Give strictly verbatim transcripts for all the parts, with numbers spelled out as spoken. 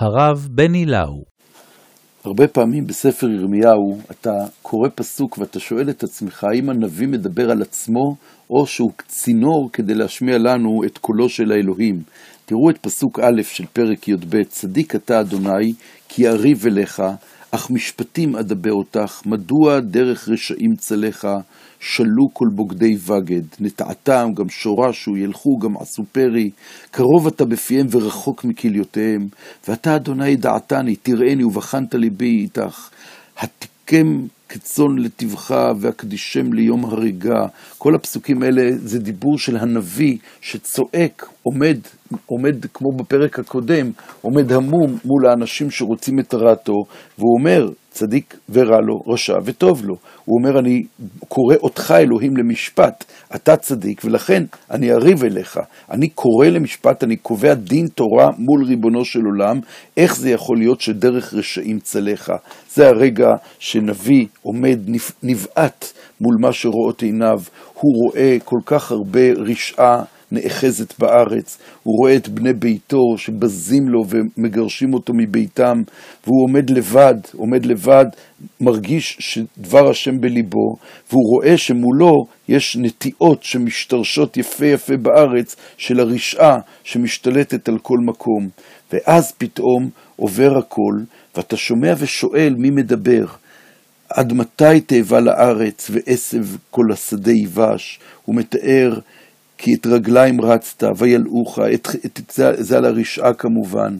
הרב בני לאו. הרבה פעמים בספר ירמיהו אתה קורא פסוק ואתה שואל את עצמך האם הנביא מדבר על עצמו או שהוא צינור כדי להשמיע לנו את קולו של האלוהים. תראו את פסוק א' של פרק י' ב', צדיק אתה אדוני כי אריב אליך, אך משפטים אדבר אותך, מדוע דרך רשעים צלך, שלו כל בוגדי וגד, נטעתם גם שורשו, ילכו גם עשו פרי, קרוב אתה בפיהם ורחוק מכליותיהם, ואתה אדוני דעתני, תראיני ובחנת ליבי איתך, התקם כצאן לטבחה והקדישם ליום הריגה. כל הפסוקים האלה זה דיבור של הנביא שצועק, עומד, עומד כמו בפרק הקודם, עומד המום מול האנשים שרוצים את הרעתו, והוא אומר, צדיק ורע לו, רשע וטוב לו. הוא אומר, אני קורא אותך אלוהים למשפט, אתה צדיק, ולכן אני אריב אליך. אני קורא למשפט, אני קובע דין תורה מול ריבונו של עולם, איך זה יכול להיות שדרך רשעים צלך. זה הרגע שנביא עומד נבעט מול מה שרואות עיניו, הוא רואה כל כך הרבה רשעה, נאחזת בארץ, הוא רואה את בני ביתו שבזים לו ומגרשים אותו מביתם, והוא עומד לבד, עומד לבד, מרגיש שדבר השם בליבו, והוא רואה שמולו יש נטיעות שמשתרשות יפה יפה בארץ של הרשעה שמשתלטת על כל מקום. ואז פתאום עובר הכל, ואתה שומע ושואל מי מדבר. עד מתי תאבה לארץ ועשב כל השדה יבש? הוא מתאר כי את רגליים רצת וילאוך, את, את, את זה, זה על הרשעה כמובן.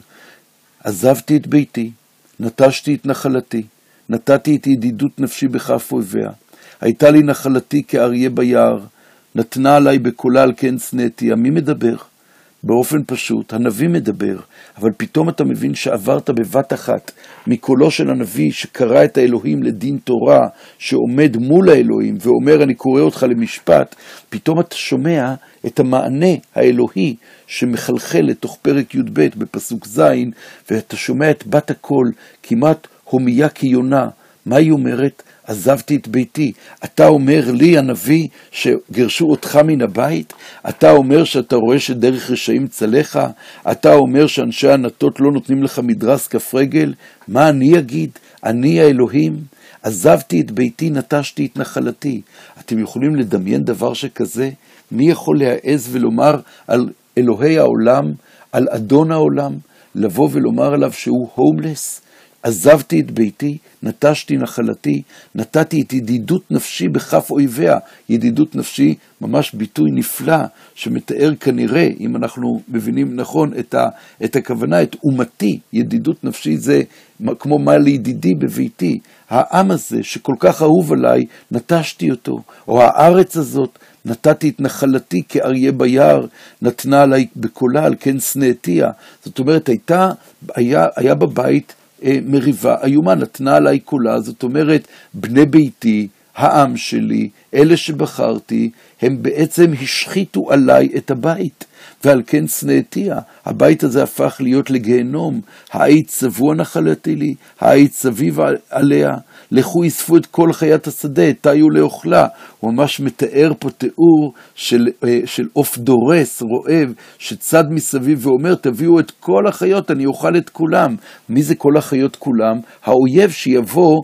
עזבתי את ביתי, נטשתי את נחלתי, נתתי את ידידות נפשי בכף אויביה. הייתה לי נחלתי כאריה ביער, נתנה עליי בקולה על כן שנאתי. מי מדבר? באופן פשוט, הנביא מדבר, אבל פתאום אתה מבין שעברת בבת אחת מקולו של הנביא שקרא את האלוהים לדין תורה, שעומד מול האלוהים ואומר אני קורא אותך למשפט, פתאום אתה שומע את המענה האלוהי שמחלחל לתוך פרק י' ב' בפסוק ז', ואתה שומע את בת הקול כמעט הומיה כיונה. מה היא אומרת? עזבתי את ביתי. אתה אומר לי הנביא שגרשו אותך מן הבית? אתה אומר שאתה רואה שדרך רשעים צלך? אתה אומר שאנשי הנטות לא נותנים לך מדרס כף רגל? מה אני אגיד? אני האלוהים? עזבתי את ביתי, נטשתי את נחלתי. אתם יכולים לדמיין דבר שכזה? מי יכול להעז ולומר על אלוהי העולם, על אדון העולם, לבוא ולומר עליו שהוא הומלס? עזבתי את ביתי, נטשתי נחלתי, נתתי את ידידות נפשי בכף אויביה. ידידות נפשי, ממש ביטוי נפלא, שמתאר כנראה, אם אנחנו מבינים נכון את, ה, את הכוונה, את אומתי. ידידות נפשי זה כמו מה לידידי בביתי. העם הזה שכל כך אהוב עליי, נטשתי אותו. או הארץ הזאת, נתתי את נחלתי כאריה ביער, נתנה עליי בקולה על כן שנאתיה. זאת אומרת, הייתה, היה, היה בבית, מריבה, איומה, נתנה עליי קולה. זאת אומרת, בני ביתי, העם שלי, אלה שבחרתי, הם בעצם השחיתו עליי את הבית, ועל כן שנאתיה. הבית הזה הפך להיות לגיהנום. העית צבוע נחלתי לי, העית סביב עליה, לכו יספו את כל חיית השדה, תיו לאוכלה. הוא ממש מתאר פה תיאור של, של אוף דורס, רועב, שצד מסביב ואומר, תביאו את כל החיות, אני אוכל את כולם. מי זה כל החיות כולם? האויב שיבוא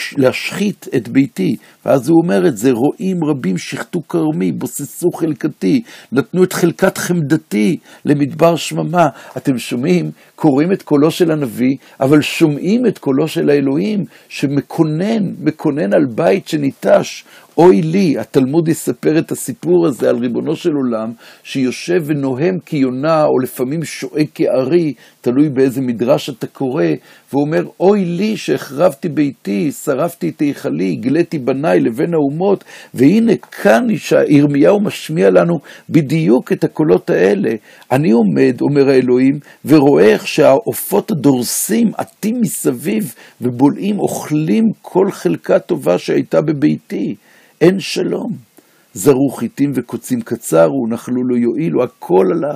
להשחית את ביתי. ואז הוא אומר את זה, רואים רבים שחטו כרמי, בוססו חלקתי, נתנו את חלקת חמדתי למדבר שממה. אתם שומעים, קוראים את קולו של הנביא, אבל שומעים את קולו של האלוהים, שמקונן, מקונן על בית שניטש. אוי לי, התלמוד יספר את הסיפור הזה על ריבונו של עולם, שיושב ונוהם כיונה, או לפעמים שואג כארי, תלוי באיזה מדרש אתה קורא, והוא אומר, אוי לי שהחרבתי ביתי, שרפתי את היכלי, הגליתי בניי לבין האומות, והנה כאן ירמיהו משמיע לנו בדיוק את הקולות האלה. אני עומד, אומר האלוהים, ורואה איך שהעופות הדורסים עטים מסביב, ובולעים, אוכלים כל חלקה טובה שהייתה בביתי. אין שלום. זרו חיטים וקוצים קצרו, נחלו לא יועילו, הכל הלך,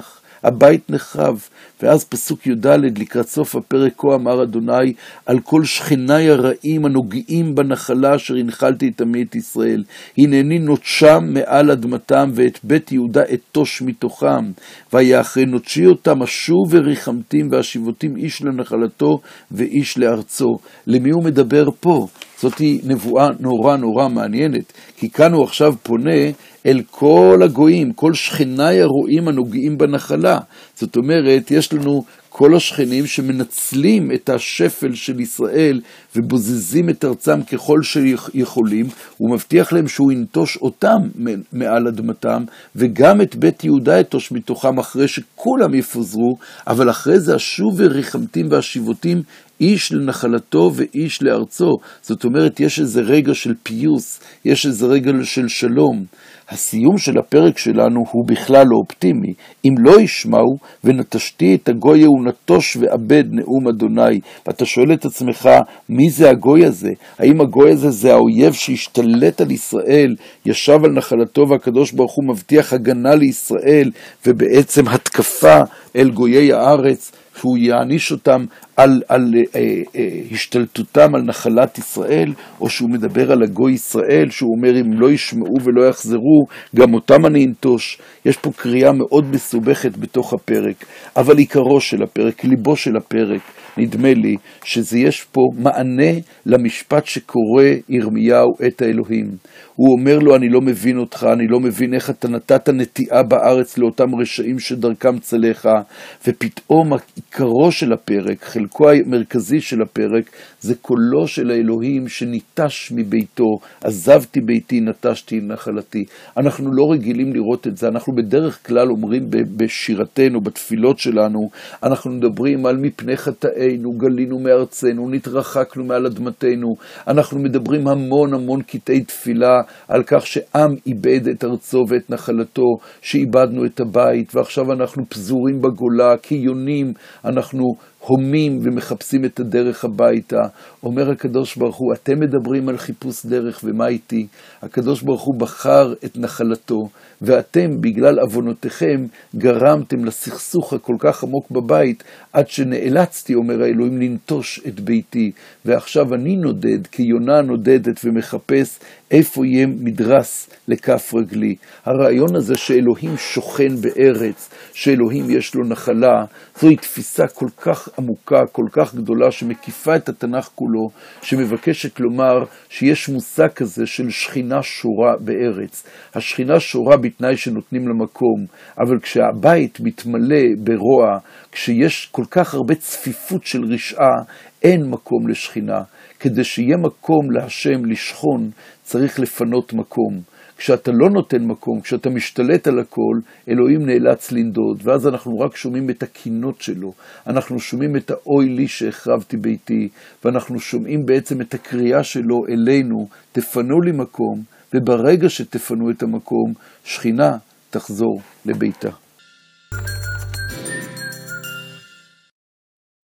הבית נחרב. ואז פסוק י"ד לקראת סוף הפרק, כה אמר אדוני על כל שכניי הרעים הנוגעים בנחלה אשר הנחלתי את עמי את ישראל, הנני נוטשם מעל אדמתם ואת בית יהודה אתוש מתוכם, והיה אחרי נוטשי אותם אשוב וריחמתים ואשיבותים איש לנחלתו ואיש לארצו. למי הוא מדבר פה? זאת היא נבואה נורא נורא מעניינת, כי כאן הוא עכשיו פונה אל כל הגויים, כל שכניי הרועים הנוגעים בנחלה. זאת אומרת, יש לנו כל השכנים שמנצלים את השפל של ישראל ובוזזים את ארצם ככל שיכולים, הוא מבטיח להם שהוא ינטוש אותם מעל אדמתם, וגם את בית יהודה יטוש מתוכם אחרי שכולם יפוזרו, אבל אחרי זה אשוב וריחמתים ואשיבותים איש לנחלתו ואיש לארצו. זאת אומרת, יש איזה רגע של פיוס, יש איזה רגע של שלום. הסיום של הפרק שלנו הוא בכלל לא אופטימי. אם לא ישמעו ונטשתי את הגוי הוא נטוש ואבד נאום אדוני. ואתה שואל את עצמך, מי זה הגוי הזה? האם הגוי הזה זה האויב שהשתלט על ישראל, ישב על נחלתו, והקדוש ברוך הוא מבטיח הגנה לישראל ובעצם התקפה אל גויי הארץ, שהוא יעניש אותם על, על אה, אה, השתלטותם על נחלת ישראל, או שהוא מדבר על הגוי ישראל, שהוא אומר אם לא ישמעו ולא יחזרו, גם אותם אני אנטוש. יש פה קריאה מאוד מסובכת בתוך הפרק, אבל עיקרו של הפרק, ליבו של הפרק, נדמה לי שזה יש פה מענה למשפט שקורא ירמיהו את האלוהים. הוא אומר לו, אני לא מבין אותך, אני לא מבין איך אתה נתת נטיעה בארץ לאותם רשעים שדרכם צלחה, ופתאום עיקרו של הפרק, חלקו המרכזי של הפרק, זה קולו של האלוהים שניטש מביתו, עזבתי ביתי, נטשתי נחלתי. אנחנו לא רגילים לראות את זה, אנחנו בדרך כלל אומרים בשירתנו, בתפילות שלנו, אנחנו מדברים על מפני חטאינו, גלינו מארצנו, נתרחקנו מעל אדמתנו, אנחנו מדברים המון המון קטעי תפילה, על כך שעם איבד את ארצו ואת נחלתו, שאיבדנו את הבית, ועכשיו אנחנו פזורים בגולה, כיונים, אנחנו הומים ומחפשים את הדרך הביתה. אומר הקדוש ברוך הוא, אתם מדברים על חיפוש דרך, ומה איתי? הקדוש ברוך הוא בחר את נחלתו, ואתם בגלל אבונותיכם גרמתם לסכסוך הכל כך עמוק בבית, עד שנאלצתי, אומר האלוהים, לנטוש את ביתי, ועכשיו אני נודד, כיונה נודדת ומחפש איפה יהיה מדרס לכף רגלי. הרעיון הזה שאלוהים שוכן בארץ, שאלוהים יש לו נחלה, זוהי תפיסה כל כך עמוקה, כל כך גדולה, שמקיפה את התנ"ך כולו, שמבקשת לומר שיש מושג כזה של שכינה שורה בארץ. השכינה שורה בתנאי שנותנים למקום, אבל כשהבית מתמלא ברוע, כשיש כל כך הרבה צפיפות של רשעה, אין מקום לשכינה. כדי שיהיה מקום להשם לשכון, צריך לפנות מקום. כשאתה לא נותן מקום, כשאתה משתלט על הכל, אלוהים נאלץ לנדוד, ואז אנחנו רק שומעים את הקינות שלו, אנחנו שומעים את האוי לי שהחרבתי ביתי, ואנחנו שומעים בעצם את הקריאה שלו אלינו, תפנו לי מקום, וברגע שתפנו את המקום, שכינה תחזור לביתה.